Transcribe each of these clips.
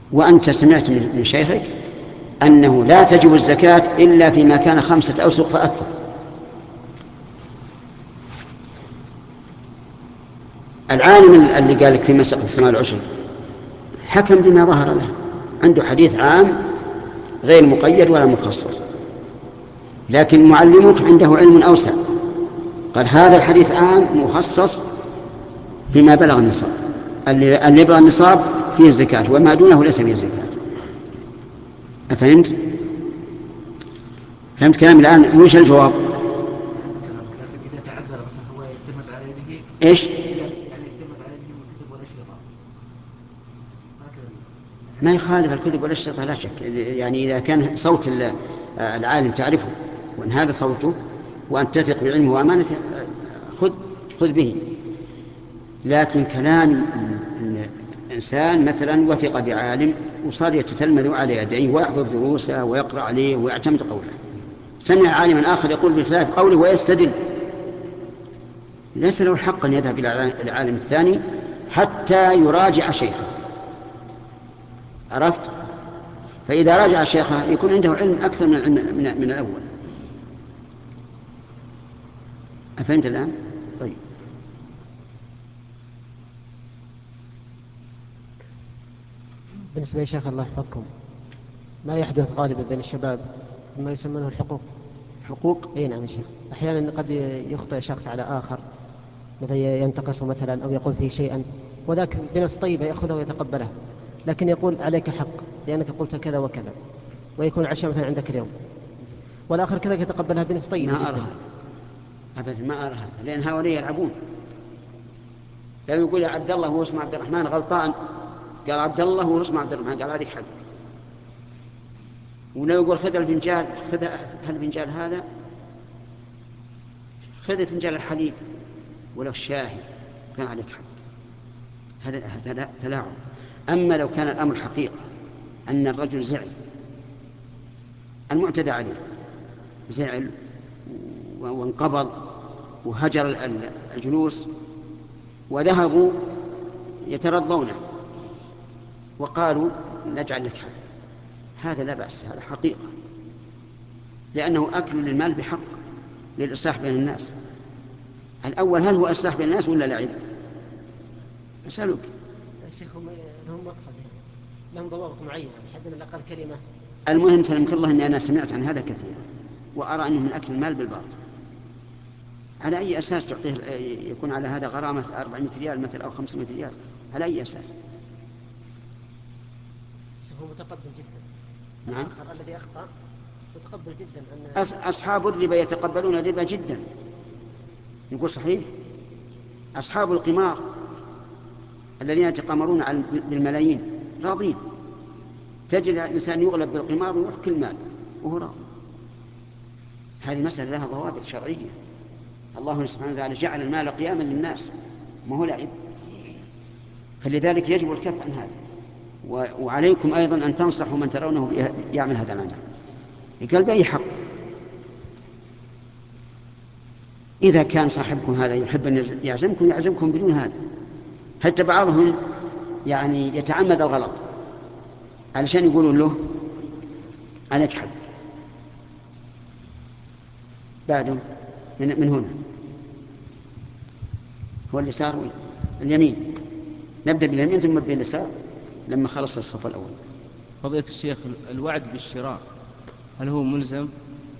وأنت سمعت من شيخك أنه لا تجب الزكاة إلا فيما كان 5 أوسق فأكثر. العالم اللي قال لك في مسألة السماء العشر حكم بما ظهر له، عنده حديث عام غير مقيد ولا مخصص، لكن معلمك عنده علم أوسع، قال هذا الحديث عام مخصص فيما بلغ النصاب، اللي يبلغ النصاب فيه الزكاة وما دونه ليس فيه الزكاة. أفهمت؟ فهمت كلام الآن؟ وش الجواب؟ إذا تعذر هو يعتمد على يده. إيش؟ يعني يعتمد على يده الكتب والأشرطة. ما يخالف الكتب والأشرطة لا شك، يعني إذا كان صوت العالم تعرفه وأن هذا صوته وأن تثق بعلمه وأمانته خذ به. لكن كلام إنسان مثلا وثق بعالم وصار يتتلمذ على يديه ويحضر دروسه ويقرأ عليه ويعتمد قوله، سمع عالما آخر يقول بخلاف قوله ويستدل، ليس له الحق أن يذهب إلى العالم الثاني حتى يراجع شيخه. عرفت؟ فإذا راجع شيخه يكون عنده علم أكثر من الأول. أفهمت الآن؟ طيب. بالنسبة يا شيخ الله يحفظكم، ما يحدث غالبا بين الشباب ما يسمونه الحقوق. حقوق؟ اي نعم يا شيخ. احيانا قد يخطئ شخص على اخر، مثلا ينتقصه مثلا او يقول فيه شيئا، وذاك بنفس طيبه ياخذه ويتقبله، لكن يقول عليك حق لانك قلت كذا وكذا، ويكون العشاء مثلا عندك اليوم، والاخر كذا يتقبلها بنفس طيبه ما جدا. أرى أبدا، ما أرى هذا، لأن هؤلاء يلعبون. لو يقول يا عبد الله وهو اسمه عبد الرحمن غلطان، قال عبد الله وهو اسمه عبد الرحمن، قال عليك حق. ولو يقول خذ الفنجان، خذ الفنجان هذا، خذ فنجان الحليب ولو الشاهي، كان عليك حق. هذا تلاعب. أما لو كان الأمر حقيقة أن الرجل زعل، المعتدى عليه زعل وانقبض وهجر الجلوس وذهبوا يترضونه وقالوا نجعل لك حق، هذا لا بأس، هذا حقيقة، لأنه أكل للمال بحق للإصلاح بين الناس. الأول هل هو إصلاح بين الناس ولا لعب؟ أسألك. الشيخ لهم مقصد هنا، لهم ضوابط معينه، حد من الاقل كلمه. المهم سلمك الله أني أنا سمعت عن هذا كثيرا، وأرى أنه من أكل المال بالباطل. على أي أساس تعطيه يكون على هذا غرامة 400 ريال مثل أو 500 ريال؟ على أي أساس؟ هو متقبل جدا. نعم. الآخر الذي أخطأ متقبل جدا أن أصحاب الربا يتقبلون الربا جدا، نقول صحيح. أصحاب القمار الذين يتقامرون بالملايين راضين، تجد الإنسان يغلب بالقمار ويروح كل مال وهو راضي. هذه مسألة لها ضوابط شرعية. الله سبحانه وتعالى جعل المال قياما للناس، ما هو لعب. فلذلك يجب الكف عن هذا. وعليكم أيضا أن تنصحوا من ترونه يعمل هذا العمل، قال بأي حق. إذا كان صاحبكم هذا يحب أن يعزمكم بدون هذا. حتى بعضهم يعني يتعمد الغلط علشان يقولون له عليك حق. بعده من هنا هو اليسار اليمين، نبدأ باليمين ثم باليسار لما خلص الصف الأول. فضيلة الشيخ، الوعد بالشراء هل هو ملزم؟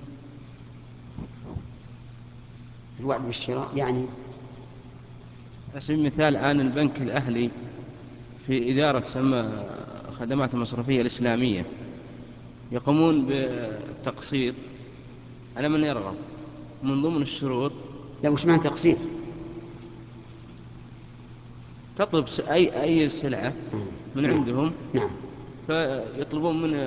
الوعد بالشراء يعني على سبيل المثال الآن البنك الأهلي في إدارة تسمى خدمات المصرفية الإسلامية يقومون بالتقسيط على من يرغب، من ضمن الشروط. لا، وش معنى تقسيط؟ تطلب أي سلعة من عندهم، نعم. فيطلبون من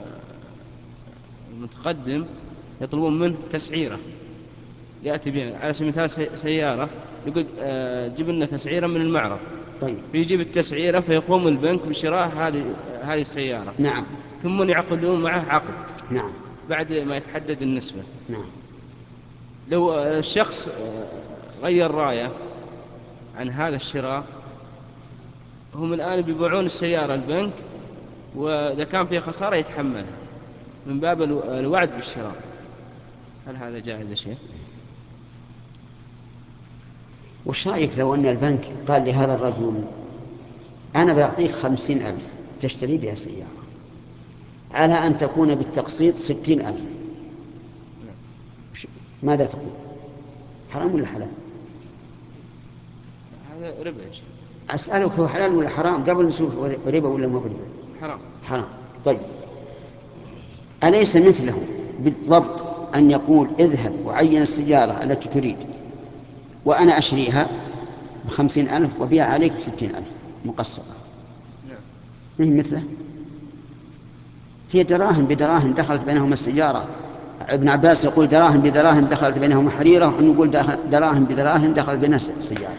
المتقدم، يطلبون منه تسعيرة يأتي بها. على سبيل المثال سيارة، يقول جيب لنا تسعيرة من المعرض، طيب. فيجيب التسعيرة فيقوم البنك بشراء هذه السيارة. نعم. ثم يعقدون معه عقد نعم. بعد ما يتحدد النسبة. نعم. لو الشخص غير رأيه عن هذا الشراء، هم الآن بيبيعون السيارة البنك وإذا كان فيه خسارة يتحملها من باب الوعد بالشراء. هل هذا جائز يا شيخ؟ وش رأيك لو أن البنك قال لهذا الرجل أنا بعطيك 50,000 تشتري بها سيارة على أن تكون بالتقسيط 60,000، ماذا تقول؟ حرام ولا حلال؟ هذا ربا يا شيخ. أسألك هو حلال ولا حرام قبل نشوف ربا ولا مو ربا؟ حرام. حرام. طيب أليس مثله بالضبط أن يقول اذهب وعين السيارة التي تريد وأنا أشريها ب50,000 وبيع عليك ب60,000 مقسطة؟ نعم. مثله، هي دراهم بدراهم دخلت بينهما السيارة. ابن عباس يقول دراهم بدراهم دخلت بينهما حريرة، ونقول دراهم بدراهم دخلت بينها سيارة.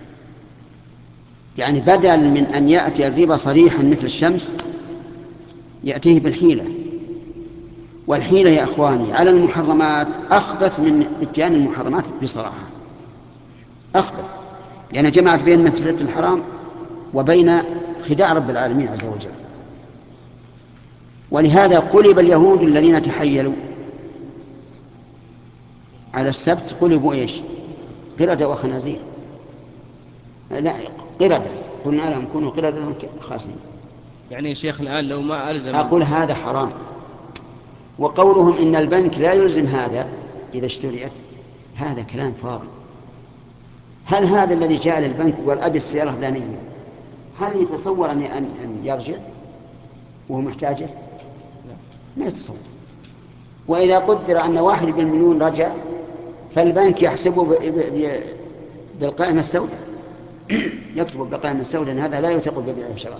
يعني بدل من أن يأتي الربا صريحا مثل الشمس يأتيه بالحيلة، والحيلة يا أخواني على المحرمات أخبث من إتيان المحرمات بصراحة، أخبث، لأن جمعت بين مفسدة الحرام وبين خداع رب العالمين عز وجل. ولهذا قلب اليهود الذين تحيلوا على السبت قلبوا إيش؟ قردة وخنازير. لا، قردة، قلنا لهم كونوا قردة خاسئين. يعني يا شيخ الآن لو ما ألزم، أقول هذا حرام. وقولهم إن البنك لا يلزم هذا إذا اشتريت، هذا كلام فاضي. هل هذا الذي جاء للبنك وقال أبي السيارة فلانية هل يتصور أن يرجع وهو محتاجه؟ ما يتصور. وإذا قدر أن 1 بالمليون رجع فالبنك يحسبه بالقائمة السوداء يكتب بالقائمة السوداء أن هذا لا يثق ببيع وشراء.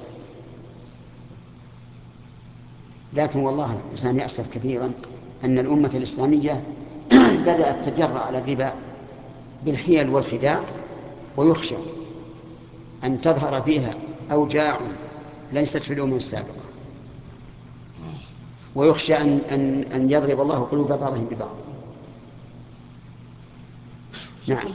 لكن والله الإنسان يأسف كثيرا أن الأمة الإسلامية بدأت تجرأ على الربا بالحيل والخداع، ويخشى أن تظهر فيها أوجاع ليست في الأمم السابقة، ويخشى أن يضرب الله قلوب بعضهم ببعض. نعم.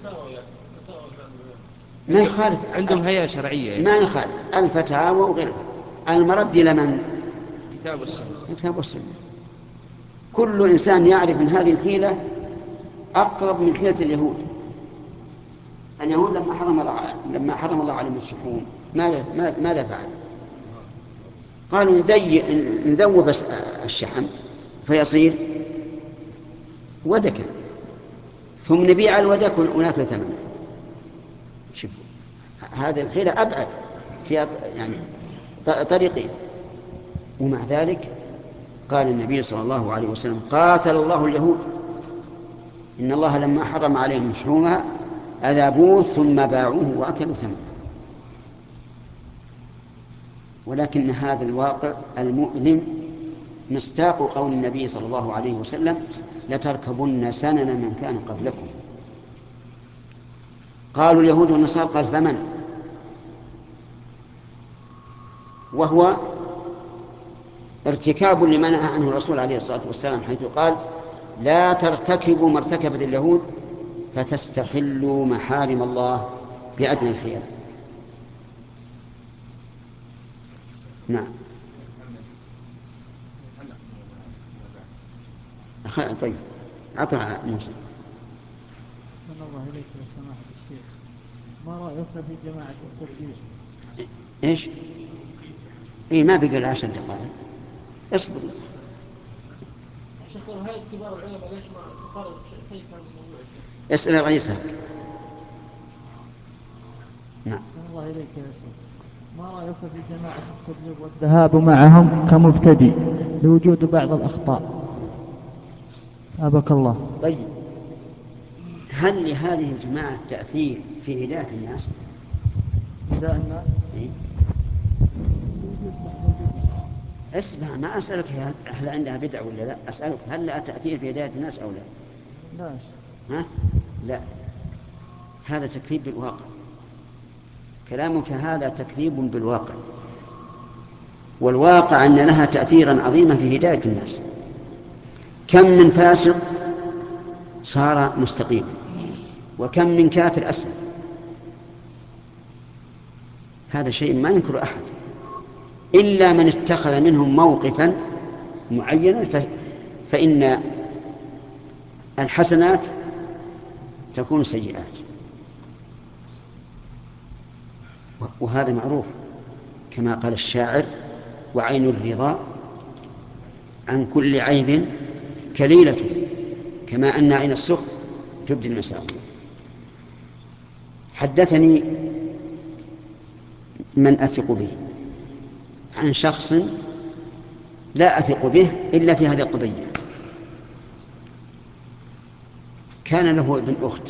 ما يخالف، عندهم هيئة شرعية ما يخالف الفتاوى وغيرها. المرد إلى من؟ كتاب والسنة. كتاب والسنة. كل إنسان يعرف من هذه الحيلة أقرب من حيلة اليهود. اليهود لما حرم الله عليهم الشحوم ماذا فعل؟ قالوا نذوب الشحم فيصير ودكا ثم نبيع الودك وناكل ثمنه. شوف هذه الحيلة أبعد فيها يعني طريقين. ومع ذلك قال النبي صلى الله عليه وسلم قاتل الله اليهود إن الله لما حرم عليهم شحومها أذابوه ثم باعوه وأكلوا ثمنه. ولكن هذا الواقع المؤلم مصداق قول النبي صلى الله عليه وسلم لتركبن سنن من كان قبلكم. قالوا اليهود والنصارى، قال فمن؟ وهو ارتكاب لما نهى عنه الرسول عليه الصلاة والسلام، حيث قال لا ترتكبوا ما ارتكبت اليهود فتستحلوا محارم الله بأدنى الحيل. نعم. طيب عطنا موسى. أحسن الله إليك يا سماحة الشيخ، ما رأيك في جماعة التبليغ؟ إيش؟ إيه ما بقى 10 دقائق، اصبر. شيخ هيئة كبار العلماء ليش ما تقرر شيء كان الموضوع؟ اسأل الرئيس. نعم. أحسن الله إليك يا شيخ، ما رأيك في جماعة التبليغ والذهاب معهم كمبتدئ لوجود بعض الأخطاء؟ أبك الله. طيب هل لهذه الجماعة تأثير في هداية الناس؟ هداية الناس؟ إيه؟ اسمع، ما أسألك هل عندها بدع ولا لا، أسألك هل لها تأثير في هداية الناس أو لا؟ لا. ها؟ لا، هذا تكذيب بالواقع. كلامك هذا تكذيب بالواقع، والواقع أن لها تأثيرا عظيما في هداية الناس. كم من فاسق صار مستقيما، وكم من كافر أسلم. هذا شيء ما ينكر أحد. إلا من اتخذ منهم موقفا معينا فإن الحسنات تكون سيئات. وهذا معروف كما قال الشاعر: وعين الرضا عن كل عيب كليلة، كما أن عين السخط تبدي المساوي. حدثني من أثق به عن شخص لا أثق به إلا في هذه القضية. كان له ابن أخت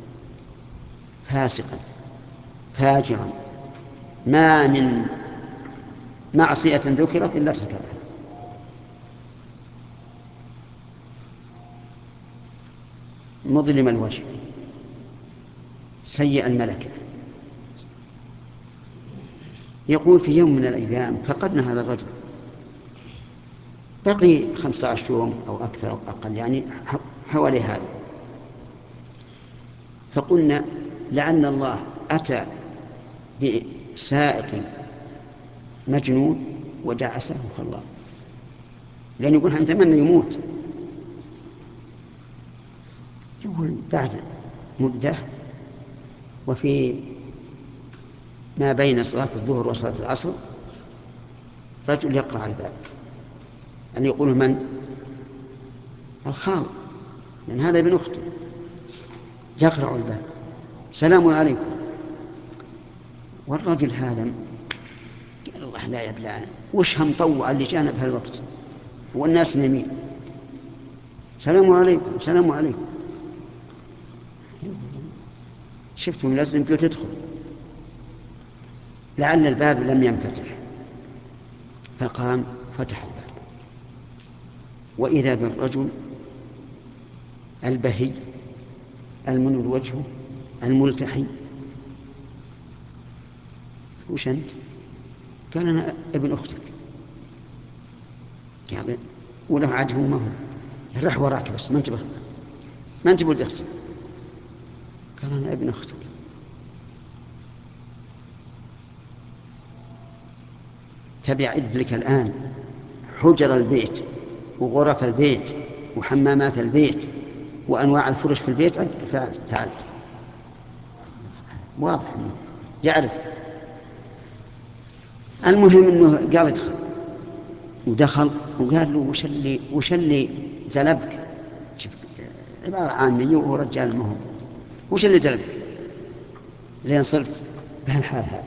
فاسقا فاجرا، ما من معصية ذكرت إلا ارتكبها. مظلم الوجه، سيء الملكة. يقول: في يوم من الأيام فقدنا هذا الرجل، بقي 15 يوم أو أكثر أو أقل، يعني حوالي هذا. فقلنا: لعل الله أتى بسائق مجنون ودعسه وخلاه، لأن يقول نتمنى يموت. يقول بعد مدة وفي ما بين صلاة الظهر وصلاة العصر رجل يقرأ على الباب، أن يقول: من؟ الخال، لأن هذا ابن أخته. يقرأ الباب: سلام عليكم. والرجل هذا قال: الله لا يبلعنا، وش هم طوع اللي جانا بهالوقت والناس نايمين؟ سلام عليكم سلام عليكم. شفتم لازم قلت ادخل. لعل الباب لم ينفتح، فقام فتح الباب، وإذا بالرجل البهي المنور وجهه الملتحي. وش أنت؟ قال: أنا ابن أختك. قال: وله عاد هو ما هو، رح وراك بس ما انت بولد أختك. قال: أنا ابن أختك. تبع لك الآن حجر البيت وغرف البيت وحمامات البيت وأنواع الفرش في البيت. فعلت واضح أنه يعرف. المهم أنه قال: ادخل. ودخل وقال له: وش اللي زلبك؟ عبارة عامية وهو رجال مهم. وش اللي زلبك لين صرت بهالحال هذا؟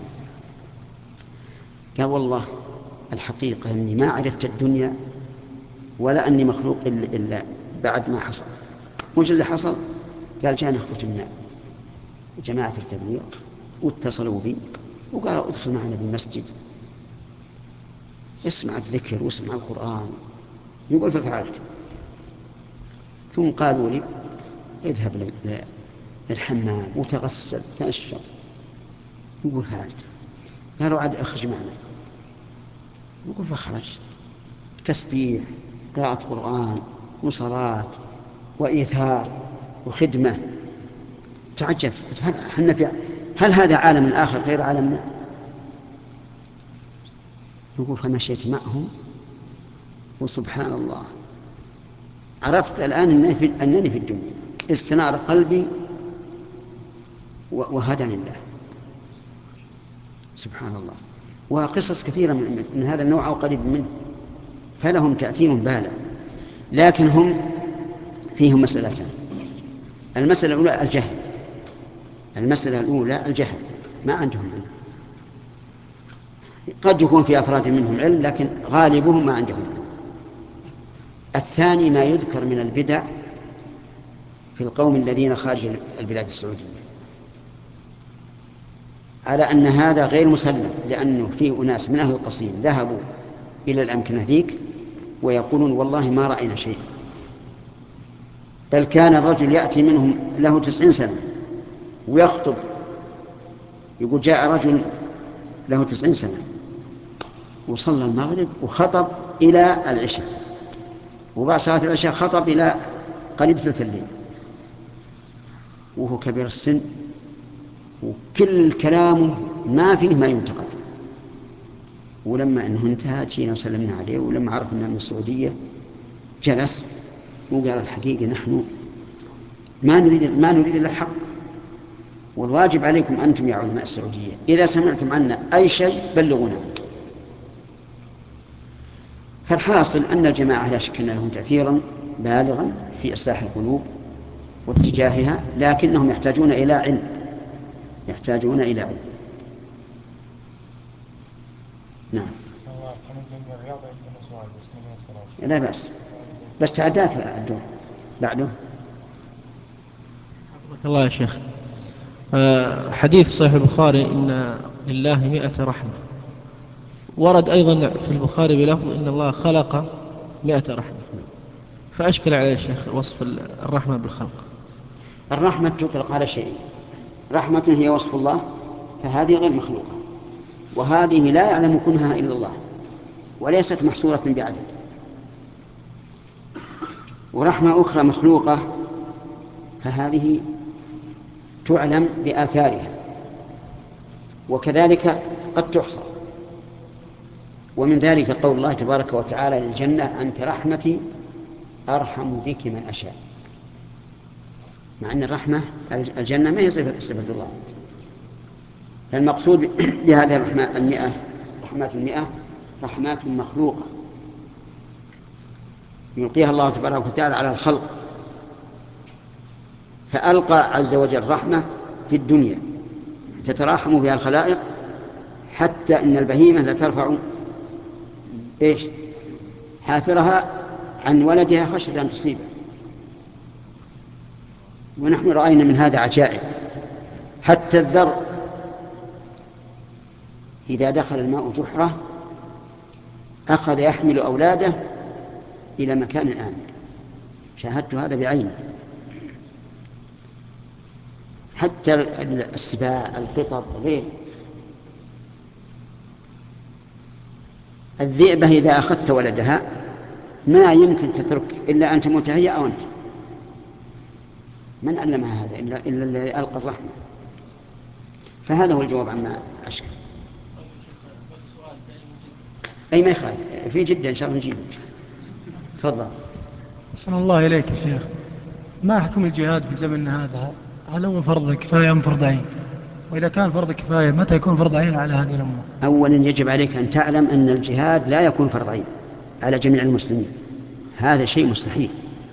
قال: والله الحقيقة أني ما عرفت الدنيا ولا أني مخلوق إلا بعد ما حصل. وش اللي حصل؟ قال: جاءنا أخوة من جماعة التبليغ واتصلوا بي وقالوا: ادخل معنا بالمسجد، اسمع الذكر واسمع القرآن. يقول: ففعلت. ثم قالوا لي: اذهب للحمام وتغسل تنشر. يقول: فعلت. قالوا: عاد اخرج معنا. يقول: فخرجت. تسبيح، قراءة قرآن وصلاة وإيثار وخدمة. تعجب، هل هذا عالم آخر غير عالمنا؟ يقول: فمشيت معهم وسبحان الله عرفت الآن أنني في الدنيا، استنار قلبي وهداني الله. سبحان الله. وقصص كثيرة من هذا النوع أو قريب منه، فلهم تأثير بالغ. لكن هم فيهم مسألتان. المسألة الأولى الجهل. ما عندهم علم. قد يكون في أفراد منهم علم لكن غالبهم ما عندهم علم. الثاني ما يذكر من البدع في القوم الذين خارج البلاد السعودية، على أن هذا غير مسلم، لأنه فيه أناس من أهل القصيم ذهبوا إلى الأمكنة ذيك ويقولون: والله ما رأينا شيء. بل كان الرجل يأتي منهم له 90 سنة ويخطب. يقول: جاء رجل له 90 سنة وصلى المغرب وخطب إلى العشاء، وبعد صلاة العشاء خطب إلى قريب ثلث الليل، وهو كبير السن وكل كلامه ما فيه ما ينتقد. ولما أنه انتهى جينا وسلمنا عليه، ولما عرف أنه من السعودية جلس وقال الحقيقة نحن ما نريد إلا الحق، والواجب عليكم أنتم يا علماء السعودية إذا سمعتم عنا أي شيء بلغونا. فالحاصل أن الجماعة لا شك أن لهم تأثيرا بالغا في إصلاح القلوب واتجاهها، لكنهم يحتاجون إلى علم، يحتاجون إلى علم. نعم. لا بأس، بس تعداك الدور بعده. حفظك الله يا شيخ. حديث صحيح البخاري إن لله 100 رحمة، ورد أيضا في البخاري بلفظ إن الله خلق 100 رحمة، فأشكل على الشيخ وصف الرحمة بالخلق. الرحمة تطلق على شيء، رحمة هي وصف الله فهذه غير مخلوقة، وهذه لا يعلم كنها إلا الله وليست محصورة بعدد. ورحمة أخرى مخلوقة فهذه تعلم بآثارها، وكذلك قد تحصى. ومن ذلك قول الله تبارك وتعالى للجنة أنت رحمتي أرحم بك من أشاء، مع أن الرحمة الجنة ما هي صفة الله. فالمقصود بهذه الرحمات 100 رحمات 100 رحمات مخلوقة يلقيها الله تبارك وتعالى على الخلق، فألقى عز وجل رحمة في الدنيا تتراحم بها الخلائق، حتى إن البهيمة لترفع حافرها عن ولدها خشية أن تصيبه. ونحن رأينا من هذا عجائب، حتى الذر إذا دخل الماء جحره أخذ يحمل أولاده إلى مكان آمن، شاهدت هذا بعيني. حتى السباع القطط غير. الذئبة إذا أخذت ولدها ما يمكن تترك إلا أن تموت هي أو أنت. من علمها هذا إلا الذي ألقى الرحمة؟ فهذا هو الجواب عما أشكل. أي ما يخالف في جدة إن شاء الله نجيبه. تفضل. أحسن الله إليك يا شيخ، ما حكم الجهاد في زمننا هذا؟ هل هو فرض كفاية أم فرض عين؟ وإذا كان فرض كفاية متى يكون فرض عين على هذه الأمة؟ أولا يجب عليك أن تعلم أن الجهاد لا يكون فرض عين على جميع المسلمين، هذا شيء مستحيل.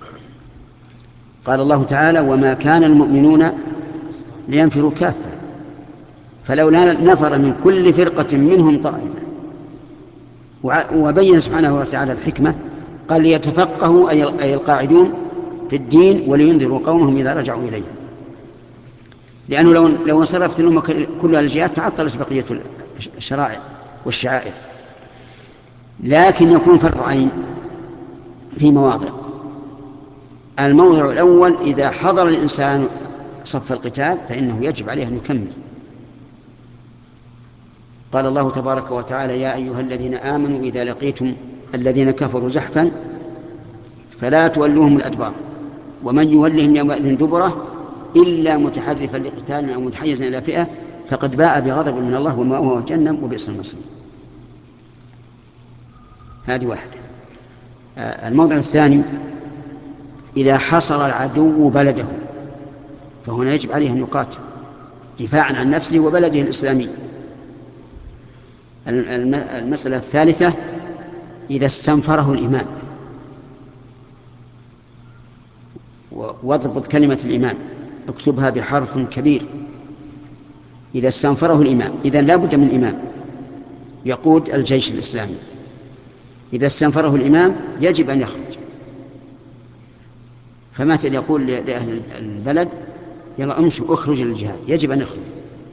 قال الله تعالى وما كان المؤمنون لينفروا كافة، فلولا نفر من كل فرقة منهم طائفة. وبين سبحانه وتعالى الحكمة، قال ليتفقهوا أي القاعدون في الدين ولينذروا قومهم إذا رجعوا إليه، لأنه لو انصرفت الأمة كلها الجهاد تعطلت بقية الشرائع والشعائر. لكن يكون فرض عين في مواضع. الموضع الأول إذا حضر الإنسان صف القتال فإنه يجب عليه أن يكمل. قال الله تبارك وتعالى يا أيها الذين آمنوا إذا لقيتم الذين كفروا زحفا فلا تولوهم الأدبار ومن يولهم يومئذ دبره إلا متحرفا لقتال أو متحيزا إلى فئة فقد باء بغضب من الله ومأواه جهنم وبئس المصير. هذه واحدة. الموضع الثاني إذا حصر العدو بلده فهنا يجب عليه أن يقاتل دفاعا عن نفسه وبلده الإسلامي. المسألة الثالثة إذا استنفره الإمام، واضبط كلمة الإمام اكتبها بحرف كبير، إذا استنفره الإمام، إذن لا بد من إمام يقود الجيش الإسلامي. إذا استنفره الإمام يجب أن يخرج، فمثل يقول لأهل البلد يلا امشوا اخرج للجهاد، يجب أن يخرج،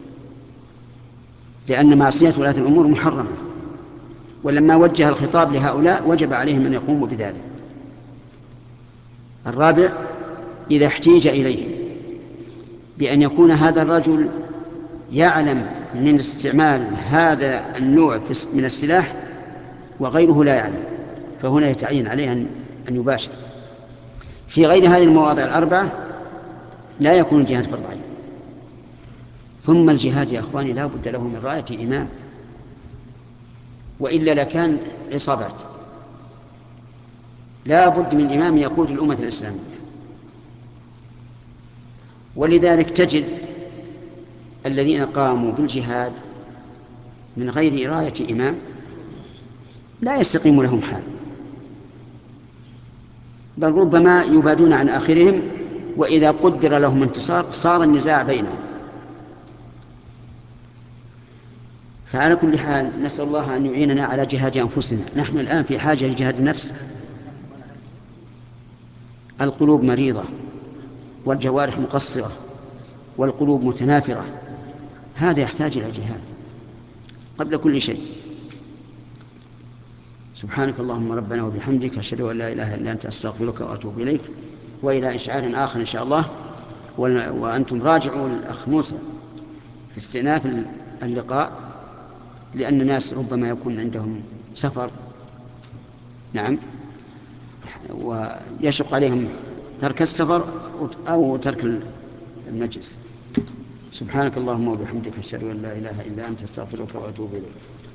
لأن معصية ولاة الأمور محرمة. ولما وجه الخطاب لهؤلاء وجب عليهم أن يقوموا بذلك. الرابع إذا احتيج إليه بأن يكون هذا الرجل يعلم من استعمال هذا النوع من السلاح وغيره لا يعلم، فهنا يتعين عليه أن يباشر. في غير هذه المواضع الأربعة لا يكون الجهاد فرض عين. ثم الجهاد يا أخواني لا بد له من راية إمام، وإلا لكان عصابات. لا بد من إمام يقود الأمة الإسلامية. ولذلك تجد الذين قاموا بالجهاد من غير راية إمام لا يستقيم لهم حال، بل ربما يبادون عن آخرهم، وإذا قدر لهم انتصار صار النزاع بينهم. فعلى كل حال نسأل الله أن يعيننا على جهاد أنفسنا. نحن الآن في حاجة لجهاد النفس. القلوب مريضة والجوارح مقصرة والقلوب متنافرة، هذا يحتاج إلى جهاد قبل كل شيء. سبحانك اللهم ربنا وبحمدك، أشهد أن لا إله إلا أنت، أستغفرك وأتوب إليك. وإلى إشعار آخر إن شاء الله. وأنتم راجعوا الأخ موسى في استئناف اللقاء، لأن الناس ربما يكون عندهم سفر، نعم، ويشق عليهم ترك السفر أو ترك المجلس. سبحانك اللهم وبحمدك، أشهد أن لا إله إلا أنت، أستغفرك وأتوب إليك.